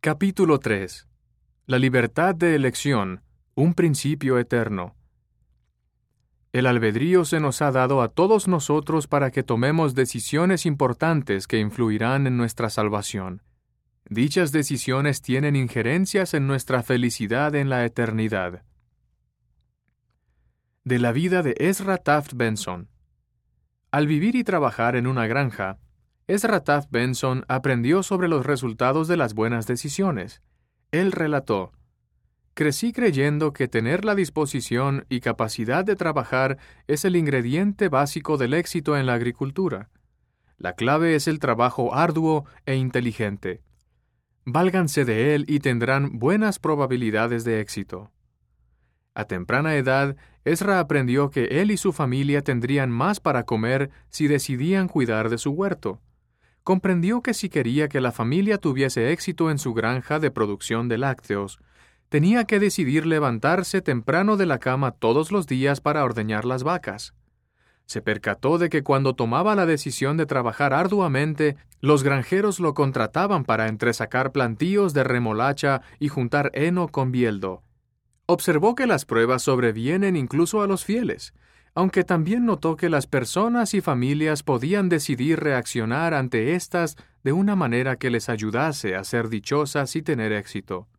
Capítulo 3. La libertad de elección, un principio eterno. El albedrío se nos ha dado a todos nosotros para que tomemos decisiones importantes que influirán en nuestra salvación. Dichas decisiones tienen injerencias en nuestra felicidad en la eternidad. De la vida de Ezra Taft Benson. Al vivir y trabajar en una granja, Ezra Taft Benson aprendió sobre los resultados de las buenas decisiones. Él relató: "Crecí creyendo que tener la disposición y capacidad de trabajar es el ingrediente básico del éxito en la agricultura. La clave es el trabajo arduo e inteligente. Válganse de él y tendrán buenas probabilidades de éxito". A temprana edad, Ezra aprendió que él y su familia tendrían más para comer si decidían cuidar de su huerto. Comprendió que si quería que la familia tuviese éxito en su granja de producción de lácteos, tenía que decidir levantarse temprano de la cama todos los días para ordeñar las vacas. Se percató de que cuando tomaba la decisión de trabajar arduamente, los granjeros lo contrataban para entresacar plantíos de remolacha y juntar heno con bieldo. Observó que las pruebas sobrevienen incluso a los fieles, aunque también notó que las personas y familias podían decidir reaccionar ante estas de una manera que les ayudase a ser dichosas y tener éxito.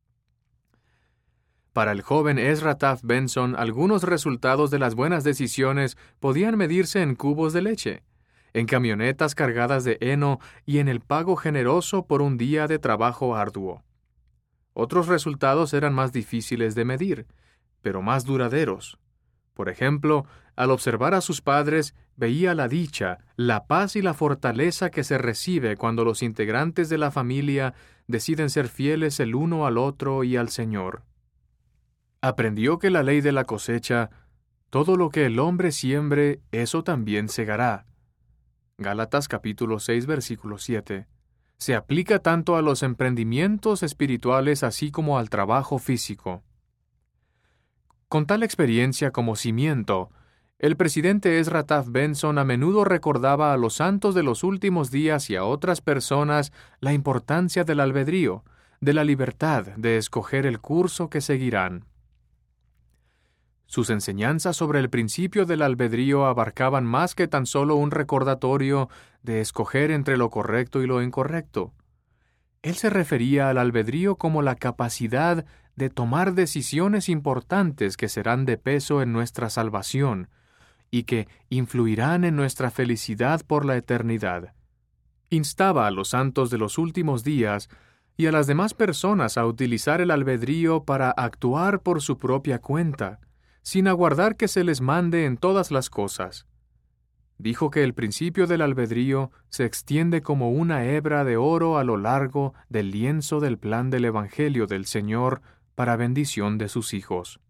Para el joven Ezra Taft Benson, algunos resultados de las buenas decisiones podían medirse en cubos de leche, en camionetas cargadas de heno y en el pago generoso por un día de trabajo arduo. Otros resultados eran más difíciles de medir, pero más duraderos. Por ejemplo, al observar a sus padres, veía la dicha, la paz y la fortaleza que se recibe cuando los integrantes de la familia deciden ser fieles el uno al otro y al Señor. Aprendió que la ley de la cosecha, todo lo que el hombre siembre, eso también segará. Gálatas capítulo 6, versículo 7. Se aplica tanto a los emprendimientos espirituales así como al trabajo físico. Con tal experiencia como cimiento, el presidente Ezra Taft Benson a menudo recordaba a los santos de los últimos días y a otras personas la importancia del albedrío, de la libertad de escoger el curso que seguirán. Sus enseñanzas sobre el principio del albedrío abarcaban más que tan solo un recordatorio de escoger entre lo correcto y lo incorrecto. Él se refería al albedrío como la capacidad de tomar decisiones importantes que serán de peso en nuestra salvación y que influirán en nuestra felicidad por la eternidad. Instaba a los santos de los últimos días y a las demás personas a utilizar el albedrío para actuar por su propia cuenta, sin aguardar que se les mande en todas las cosas. Dijo que el principio del albedrío se extiende como una hebra de oro a lo largo del lienzo del plan del Evangelio del Señor para bendición de sus hijos.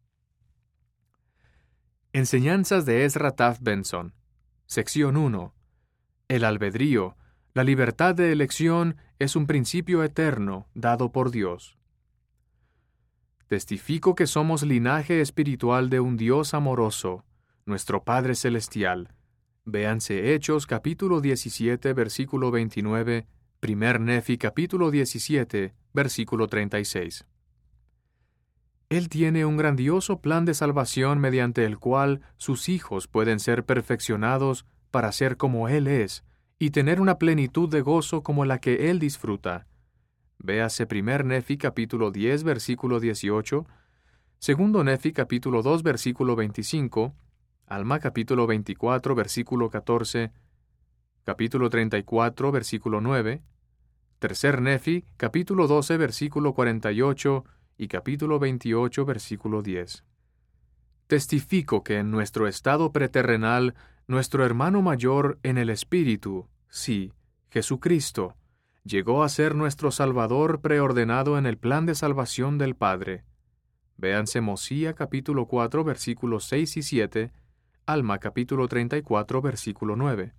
Enseñanzas de Ezra Taft Benson. Sección 1. El albedrío, la libertad de elección, es un principio eterno dado por Dios. Testifico que somos linaje espiritual de un Dios amoroso, nuestro Padre Celestial. Véanse Hechos capítulo 17, versículo 29, 1 Nefi capítulo 17, versículo 36. Él tiene un grandioso plan de salvación mediante el cual sus hijos pueden ser perfeccionados para ser como Él es y tener una plenitud de gozo como la que Él disfruta. Véase 1 Nefi capítulo 10, versículo 18, 2 Nefi capítulo 2, versículo 25, Alma capítulo 24, versículo 14, capítulo 34, versículo 9, 3 Nefi capítulo 12, versículo 48 y capítulo 28, versículo 10. Testifico que en nuestro estado preterrenal, nuestro hermano mayor en el Espíritu, sí, Jesucristo, llegó a ser nuestro Salvador preordenado en el plan de salvación del Padre. Véanse Mosía capítulo 4, versículos 6 y 7, Alma capítulo 34, versículo 9.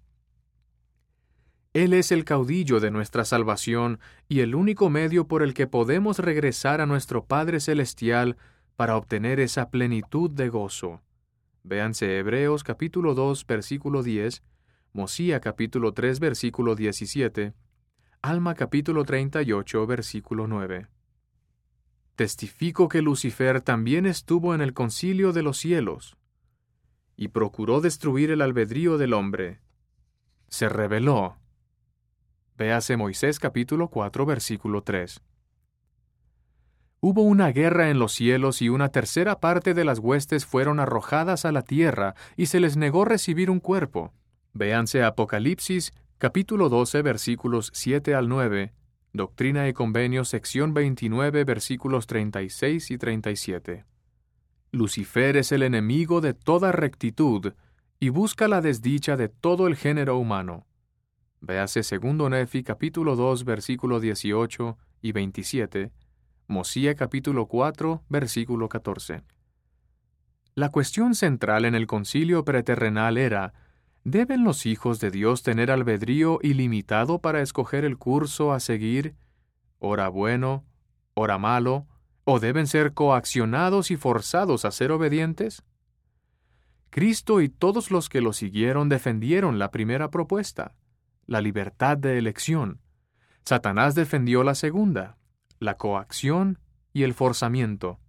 Él es el caudillo de nuestra salvación y el único medio por el que podemos regresar a nuestro Padre Celestial para obtener esa plenitud de gozo. Véanse Hebreos capítulo 2, versículo 10, Mosía capítulo 3, versículo 17, Alma capítulo 38, versículo 9. Testifico que Lucifer también estuvo en el concilio de los cielos, y procuró destruir el albedrío del hombre. Se rebeló. Véase Moisés capítulo 4, versículo 3. Hubo una guerra en los cielos y una tercera parte de las huestes fueron arrojadas a la tierra y se les negó recibir un cuerpo. Véanse Apocalipsis capítulo 12, versículos 7 al 9, Doctrina y Convenios, sección 29, versículos 36 y 37. Lucifer es el enemigo de toda rectitud y busca la desdicha de todo el género humano. Véase 2 Nefi capítulo 2, versículo 18 y 27, Mosía capítulo 4, versículo 14. La cuestión central en el concilio preterrenal era: ¿deben los hijos de Dios tener albedrío ilimitado para escoger el curso a seguir, ora bueno, ora malo, o deben ser coaccionados y forzados a ser obedientes? Cristo y todos los que lo siguieron defendieron la primera propuesta, la libertad de elección. Satanás defendió la segunda, la coacción y el forzamiento.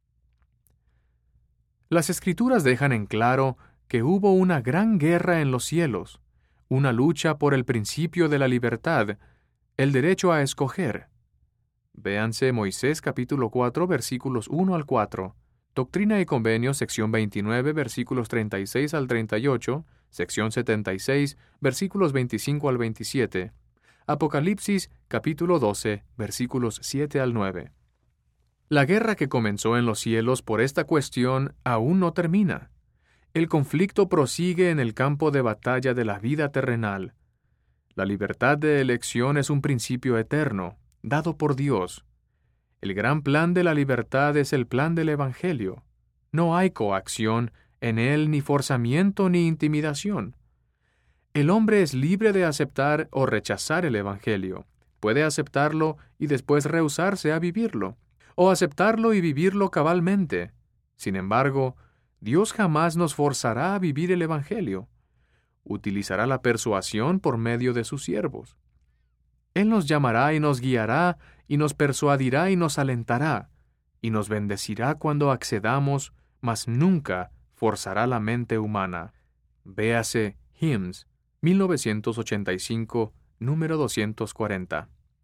Las Escrituras dejan en claro que hubo una gran guerra en los cielos, una lucha por el principio de la libertad, el derecho a escoger. Véanse Moisés capítulo 4, versículos 1 al 4, Doctrina y Convenios, sección 29, versículos 36 al 38, sección 76, versículos 25 al 27, Apocalipsis capítulo 12, versículos 7 al 9. La guerra que comenzó en los cielos por esta cuestión aún no termina. El conflicto prosigue en el campo de batalla de la vida terrenal. La libertad de elección es un principio eterno, dado por Dios. El gran plan de la libertad es el plan del Evangelio. No hay coacción en él, ni forzamiento ni intimidación. El hombre es libre de aceptar o rechazar el Evangelio. Puede aceptarlo y después rehusarse a vivirlo, o aceptarlo y vivirlo cabalmente. Sin embargo, Dios jamás nos forzará a vivir el Evangelio. Utilizará la persuasión por medio de sus siervos. Él nos llamará y nos guiará, y nos persuadirá y nos alentará, y nos bendecirá cuando accedamos, mas nunca forzará la mente humana. Véase Hymns, 1985, número 240.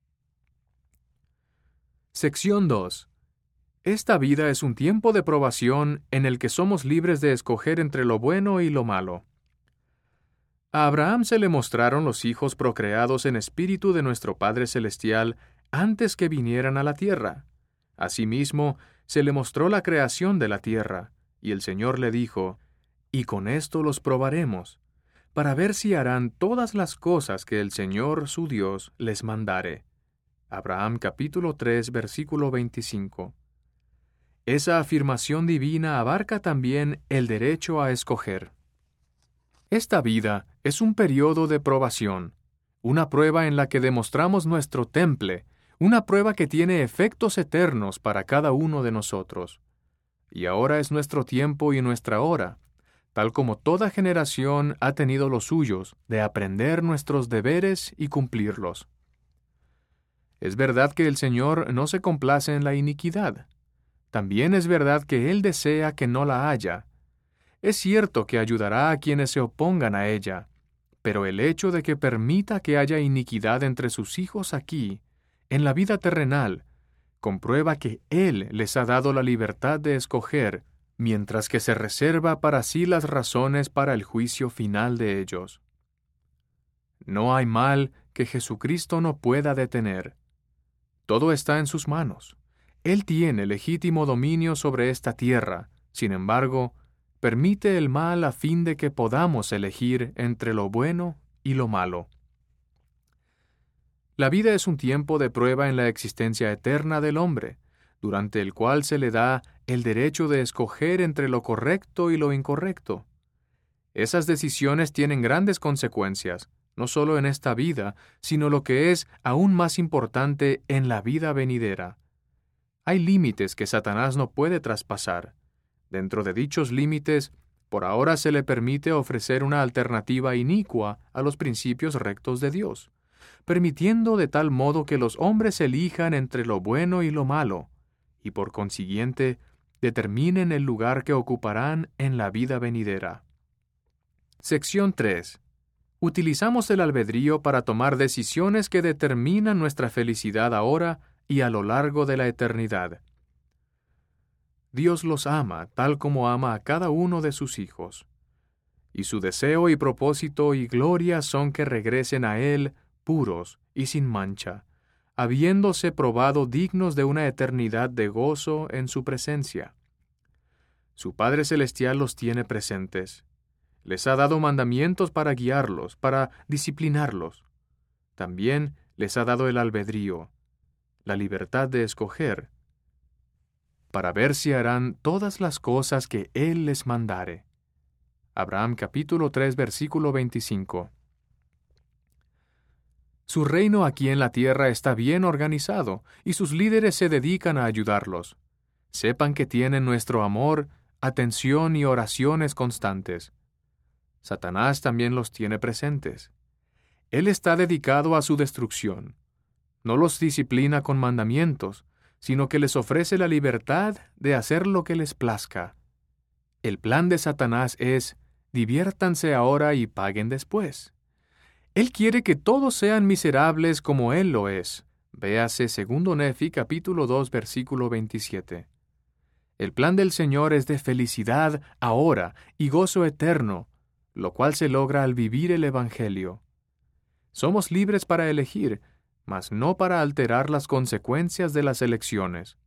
Sección 2. Esta vida es un tiempo de probación en el que somos libres de escoger entre lo bueno y lo malo. A Abraham se le mostraron los hijos procreados en espíritu de nuestro Padre Celestial antes que vinieran a la tierra. Asimismo, se le mostró la creación de la tierra, y el Señor le dijo: «Y con esto los probaremos, para ver si harán todas las cosas que el Señor su Dios les mandare». Abraham capítulo 3, versículo 25. Esa afirmación divina abarca también el derecho a escoger. Esta vida es un periodo de probación, una prueba en la que demostramos nuestro temple, una prueba que tiene efectos eternos para cada uno de nosotros. Y ahora es nuestro tiempo y nuestra hora, tal como toda generación ha tenido los suyos, de aprender nuestros deberes y cumplirlos. Es verdad que el Señor no se complace en la iniquidad. También es verdad que Él desea que no la haya. Es cierto que ayudará a quienes se opongan a ella, pero el hecho de que permita que haya iniquidad entre sus hijos aquí, en la vida terrenal, comprueba que Él les ha dado la libertad de escoger, mientras que se reserva para sí las razones para el juicio final de ellos. No hay mal que Jesucristo no pueda detener. Todo está en sus manos. Él tiene legítimo dominio sobre esta tierra. Sin embargo, permite el mal a fin de que podamos elegir entre lo bueno y lo malo. La vida es un tiempo de prueba en la existencia eterna del hombre, durante el cual se le da el derecho de escoger entre lo correcto y lo incorrecto. Esas decisiones tienen grandes consecuencias, no solo en esta vida, sino lo que es aún más importante en la vida venidera. Hay límites que Satanás no puede traspasar. Dentro de dichos límites, por ahora se le permite ofrecer una alternativa inicua a los principios rectos de Dios. permitiendo de tal modo que los hombres elijan entre lo bueno y lo malo, y por consiguiente determinen el lugar que ocuparán en la vida venidera. Sección 3. Utilizamos el albedrío para tomar decisiones que determinan nuestra felicidad ahora y a lo largo de la eternidad. Dios los ama tal como ama a cada uno de sus hijos, y su deseo y propósito y gloria son que regresen a Él puros y sin mancha, habiéndose probado dignos de una eternidad de gozo en su presencia. Su Padre Celestial los tiene presentes. Les ha dado mandamientos para guiarlos, para disciplinarlos. También les ha dado el albedrío, la libertad de escoger, para ver si harán todas las cosas que Él les mandare. Abraham capítulo 3 versículo 25. Su reino aquí en la tierra está bien organizado, y sus líderes se dedican a ayudarlos. Sepan que tienen nuestro amor, atención y oraciones constantes. Satanás también los tiene presentes. Él está dedicado a su destrucción. No los disciplina con mandamientos, sino que les ofrece la libertad de hacer lo que les plazca. El plan de Satanás es: diviértanse ahora y paguen después. Él quiere que todos sean miserables como Él lo es. Véase 2 Nefi capítulo 2 versículo 27. El plan del Señor es de felicidad ahora y gozo eterno, lo cual se logra al vivir el Evangelio. Somos libres para elegir, mas no para alterar las consecuencias de las elecciones.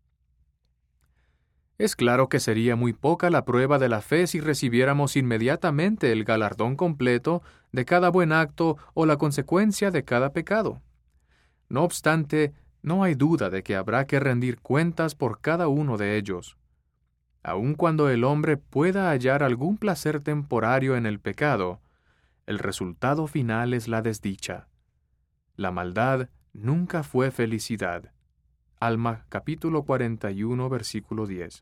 Es claro que sería muy poca la prueba de la fe si recibiéramos inmediatamente el galardón completo de cada buen acto o la consecuencia de cada pecado. No obstante, no hay duda de que habrá que rendir cuentas por cada uno de ellos. Aun cuando el hombre pueda hallar algún placer temporario en el pecado, el resultado final es la desdicha. La maldad nunca fue felicidad. Alma capítulo 41 versículo 10.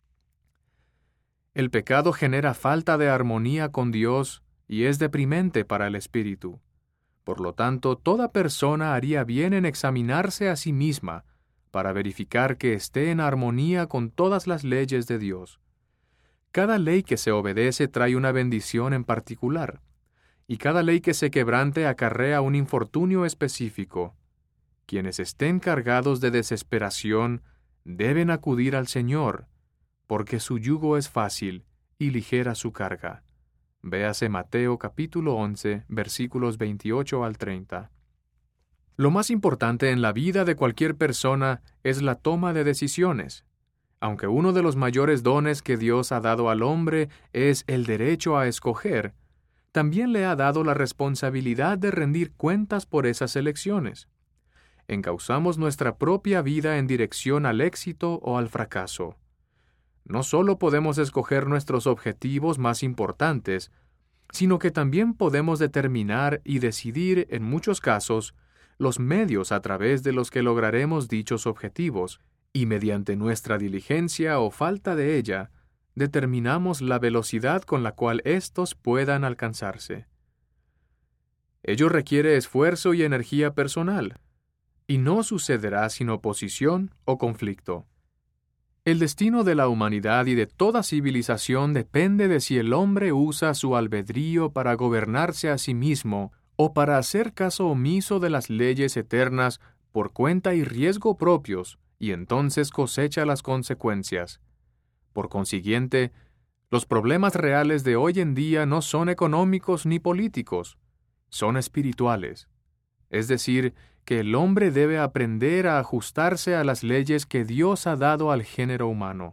El pecado genera falta de armonía con Dios y es deprimente para el espíritu. Por lo tanto, toda persona haría bien en examinarse a sí misma para verificar que esté en armonía con todas las leyes de Dios. Cada ley que se obedece trae una bendición en particular, y cada ley que se quebrante acarrea un infortunio específico. Quienes estén cargados de desesperación deben acudir al Señor, porque su yugo es fácil y ligera su carga. Véase Mateo capítulo 11, versículos 28 al 30. Lo más importante en la vida de cualquier persona es la toma de decisiones. Aunque uno de los mayores dones que Dios ha dado al hombre es el derecho a escoger, también le ha dado la responsabilidad de rendir cuentas por esas elecciones. Encauzamos nuestra propia vida en dirección al éxito o al fracaso. No solo podemos escoger nuestros objetivos más importantes, sino que también podemos determinar y decidir, en muchos casos, los medios a través de los que lograremos dichos objetivos, y mediante nuestra diligencia o falta de ella, determinamos la velocidad con la cual éstos puedan alcanzarse. Ello requiere esfuerzo y energía personal, y no sucederá sin oposición o conflicto. El destino de la humanidad y de toda civilización depende de si el hombre usa su albedrío para gobernarse a sí mismo o para hacer caso omiso de las leyes eternas por cuenta y riesgo propios, y entonces cosecha las consecuencias. Por consiguiente, los problemas reales de hoy en día no son económicos ni políticos, son espirituales. Es decir, que el hombre debe aprender a ajustarse a las leyes que Dios ha dado al género humano.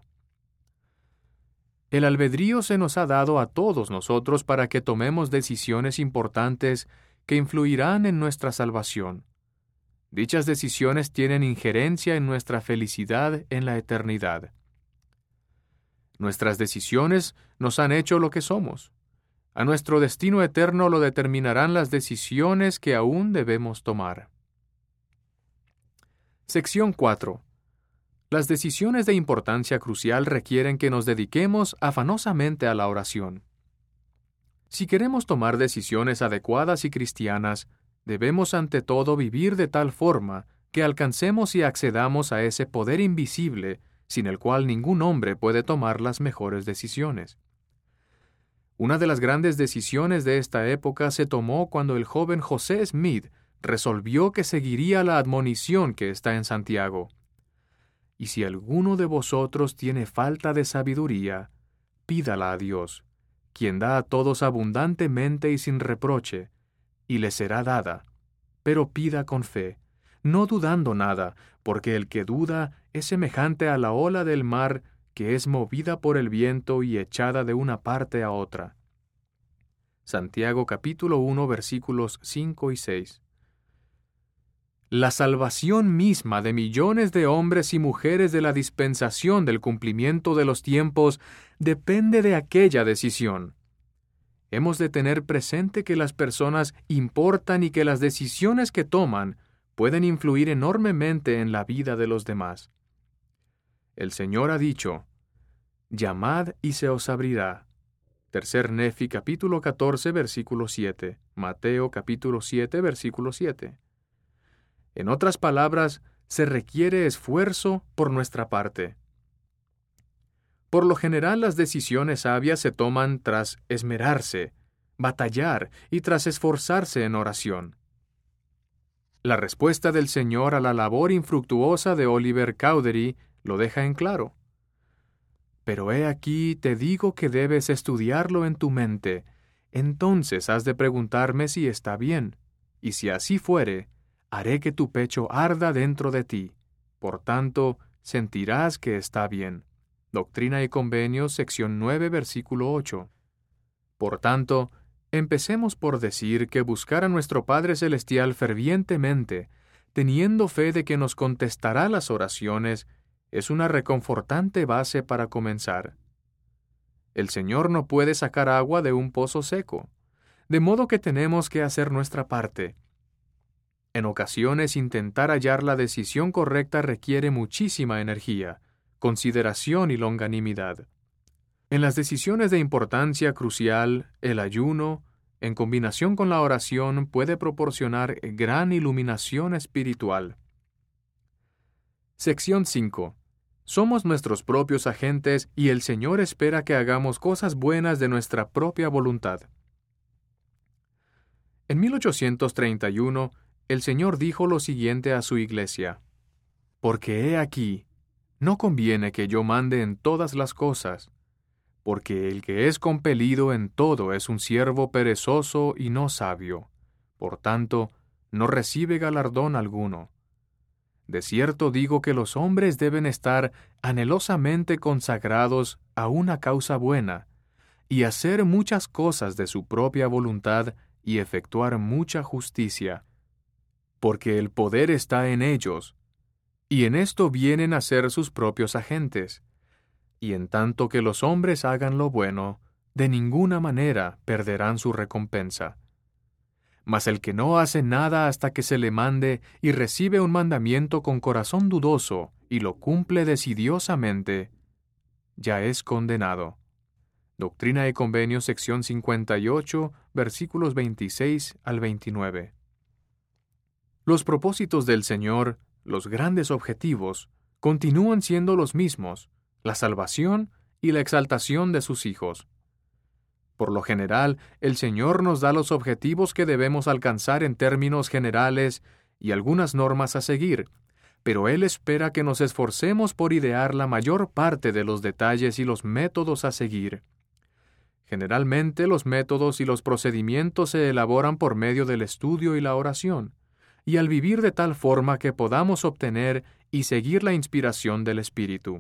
El albedrío se nos ha dado a todos nosotros para que tomemos decisiones importantes que influirán en nuestra salvación. Dichas decisiones tienen injerencia en nuestra felicidad en la eternidad. Nuestras decisiones nos han hecho lo que somos. A nuestro destino eterno lo determinarán las decisiones que aún debemos tomar. Sección 4. Las decisiones de importancia crucial requieren que nos dediquemos afanosamente a la oración. Si queremos tomar decisiones adecuadas y cristianas, Debemos ante todo vivir de tal forma que alcancemos y accedamos a ese poder invisible sin el cual ningún hombre puede tomar las mejores decisiones. Una de las grandes decisiones de esta época se tomó cuando el joven José Smith resolvió que seguiría la admonición que está en Santiago. Y si alguno de vosotros tiene falta de sabiduría, pídala a Dios, quien da a todos abundantemente y sin reproche, y le será dada. Pero pida con fe, no dudando nada, porque el que duda es semejante a la ola del mar que es movida por el viento y echada de una parte a otra. Santiago capítulo 1 versículos 5 y 6. La salvación misma de millones de hombres y mujeres de la dispensación del cumplimiento de los tiempos depende de aquella decisión. Hemos de tener presente que las personas importan y que las decisiones que toman pueden influir enormemente en la vida de los demás. El Señor ha dicho, «Llamad y se os abrirá». Tercer Nefi capítulo 14 versículo 7, Mateo capítulo 7 versículo 7. En otras palabras, se requiere esfuerzo por nuestra parte. Por lo general, las decisiones sabias se toman tras esmerarse, batallar y tras esforzarse en oración. La respuesta del Señor a la labor infructuosa de Oliver Cowdery lo deja en claro. Pero he aquí te digo que debes estudiarlo en tu mente, entonces has de preguntarme si está bien, y si así fuere, haré que tu pecho arda dentro de ti. Por tanto, sentirás que está bien. Doctrina y Convenios, sección 9, versículo 8. Por tanto, empecemos por decir que buscar a nuestro Padre Celestial fervientemente, teniendo fe de que nos contestará las oraciones, es una reconfortante base para comenzar. El Señor no puede sacar agua de un pozo seco, de modo que tenemos que hacer nuestra parte. En ocasiones, intentar hallar la decisión correcta requiere muchísima energía, consideración y longanimidad. En las decisiones de importancia crucial, el ayuno, en combinación con la oración, puede proporcionar gran iluminación espiritual. Sección 5. Somos nuestros propios agentes y el Señor espera que hagamos cosas buenas de nuestra propia voluntad. En 1831, el Señor dijo lo siguiente a su iglesia: «Porque he aquí, no conviene que yo mande en todas las cosas, porque el que es compelido en todo es un siervo perezoso y no sabio, por tanto, no recibe galardón alguno. De cierto digo que los hombres deben estar anhelosamente consagrados a una causa buena, y hacer muchas cosas de su propia voluntad y efectuar mucha justicia, porque el poder está en ellos, y en esto vienen a ser sus propios agentes. Y en tanto que los hombres hagan lo bueno, de ninguna manera perderán su recompensa. Mas el que no hace nada hasta que se le mande y recibe un mandamiento con corazón dudoso y lo cumple decidiosamente, ya es condenado». Doctrina y Convenios, sección 58, versículos 26 al 29. Los propósitos del Señor, los grandes objetivos, continúan siendo los mismos: la salvación y la exaltación de sus hijos. Por lo general, el Señor nos da los objetivos que debemos alcanzar en términos generales y algunas normas a seguir, pero Él espera que nos esforcemos por idear la mayor parte de los detalles y los métodos a seguir. Generalmente, los métodos y los procedimientos se elaboran por medio del estudio y la oración, y al vivir de tal forma que podamos obtener y seguir la inspiración del Espíritu.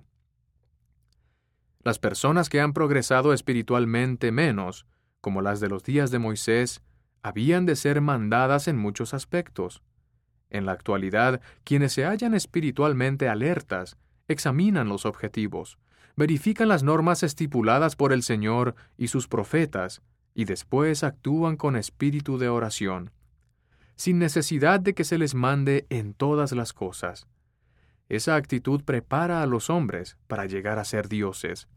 Las personas que han progresado espiritualmente menos, como las de los días de Moisés, habían de ser mandadas en muchos aspectos. En la actualidad, quienes se hallan espiritualmente alertas, examinan los objetivos, verifican las normas estipuladas por el Señor y sus profetas, y después actúan con espíritu de oración, sin necesidad de que se les mande en todas las cosas. Esa actitud prepara a los hombres para llegar a ser dioses.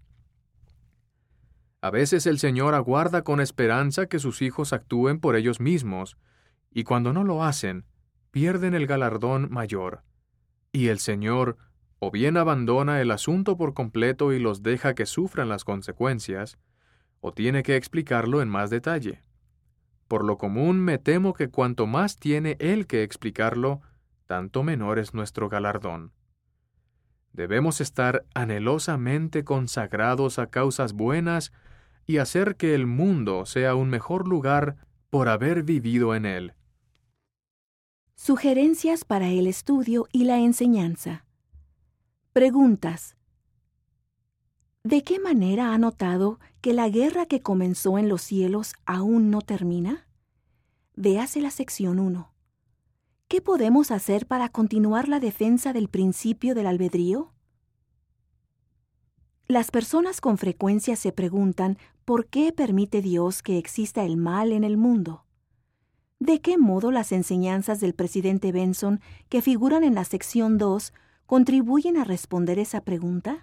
A veces el Señor aguarda con esperanza que sus hijos actúen por ellos mismos, y cuando no lo hacen, pierden el galardón mayor. Y el Señor o bien abandona el asunto por completo y los deja que sufran las consecuencias, o tiene que explicarlo en más detalle. Por lo común me temo que cuanto más tiene Él que explicarlo, tanto menor es nuestro galardón. Debemos estar anhelosamente consagrados a causas buenas y hacer que el mundo sea un mejor lugar por haber vivido en él. Sugerencias para el estudio y la enseñanza. Preguntas. ¿De qué manera ha notado que la guerra que comenzó en los cielos aún no termina? Véase la sección 1. ¿Qué podemos hacer para continuar la defensa del principio del albedrío? Las personas con frecuencia se preguntan por qué permite Dios que exista el mal en el mundo. ¿De qué modo las enseñanzas del presidente Benson, que figuran en la sección 2, contribuyen a responder esa pregunta?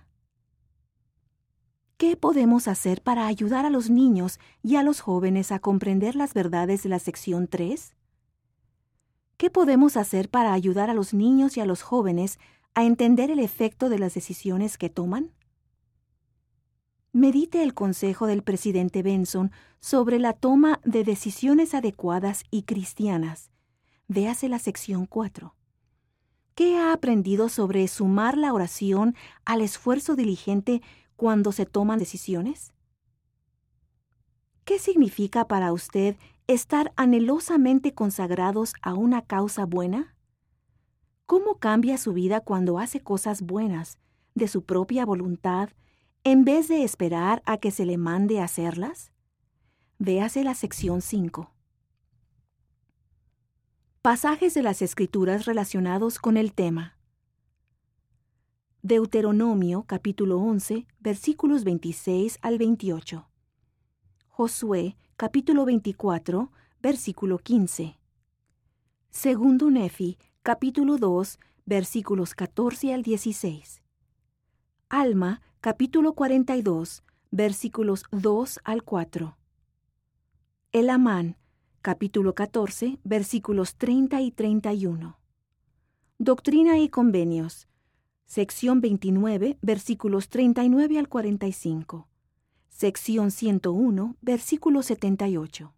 ¿Qué podemos hacer para ayudar a los niños y a los jóvenes a comprender las verdades de la sección 3? ¿Qué podemos hacer para ayudar a los niños y a los jóvenes a entender el efecto de las decisiones que toman? Medite el consejo del presidente Benson sobre la toma de decisiones adecuadas y cristianas. Véase la sección 4. ¿Qué ha aprendido sobre sumar la oración al esfuerzo diligente cuando se toman decisiones? ¿Qué significa para usted estar anhelosamente consagrados a una causa buena? ¿Cómo cambia su vida cuando hace cosas buenas, de su propia voluntad, en vez de esperar a que se le mande a hacerlas? Véase la sección 5. Pasajes de las Escrituras relacionados con el tema. Deuteronomio, capítulo 11, versículos 26 al 28. Josué, capítulo 24, versículo 15. Segundo Nefi, capítulo 2, versículos 14 al 16. Alma, capítulo 42, versículos 2 al 4. El Amán, capítulo 14, versículos 30 y 31. Doctrina y Convenios, sección 29, versículos 39 al 45. Sección 101, versículo 78.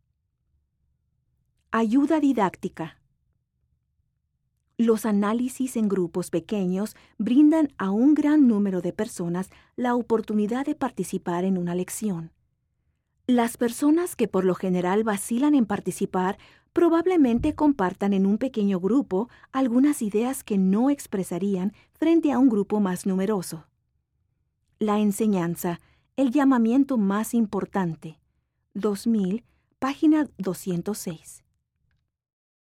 Ayuda didáctica. Los análisis en grupos pequeños brindan a un gran número de personas la oportunidad de participar en una lección. Las personas que por lo general vacilan en participar probablemente compartan en un pequeño grupo algunas ideas que no expresarían frente a un grupo más numeroso. La enseñanza, el llamamiento más importante. 2000, página 206.